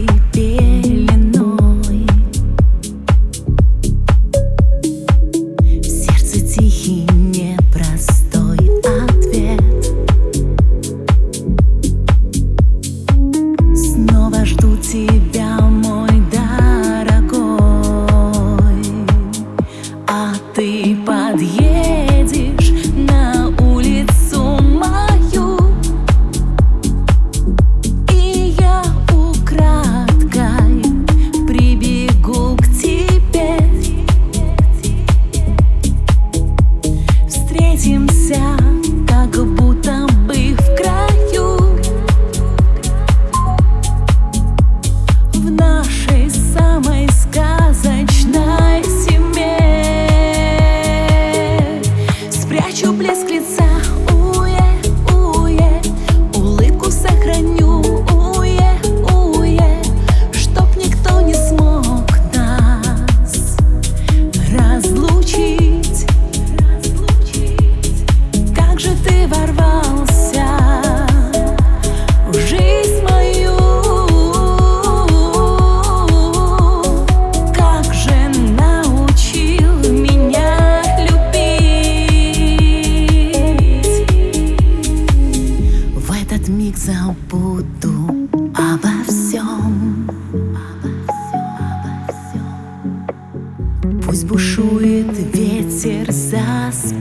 пеленой. В сердце тихий непростой ответ. Снова жду тебя, мой дорогой, а ты подъедешь на улицу мою, и я украдкой прибегу к тебе. Встретимся, как будто бы в краю, в нашей самой сказочной семье. Спрячу блеск лица, уе, улыбку сохраню, уе, чтоб никто не смог нас разлучить. Как же ты ворвался в жизнь мою, как же научил меня любить. В этот миг забуду обо всем. Пусть бушует ветер за спиной.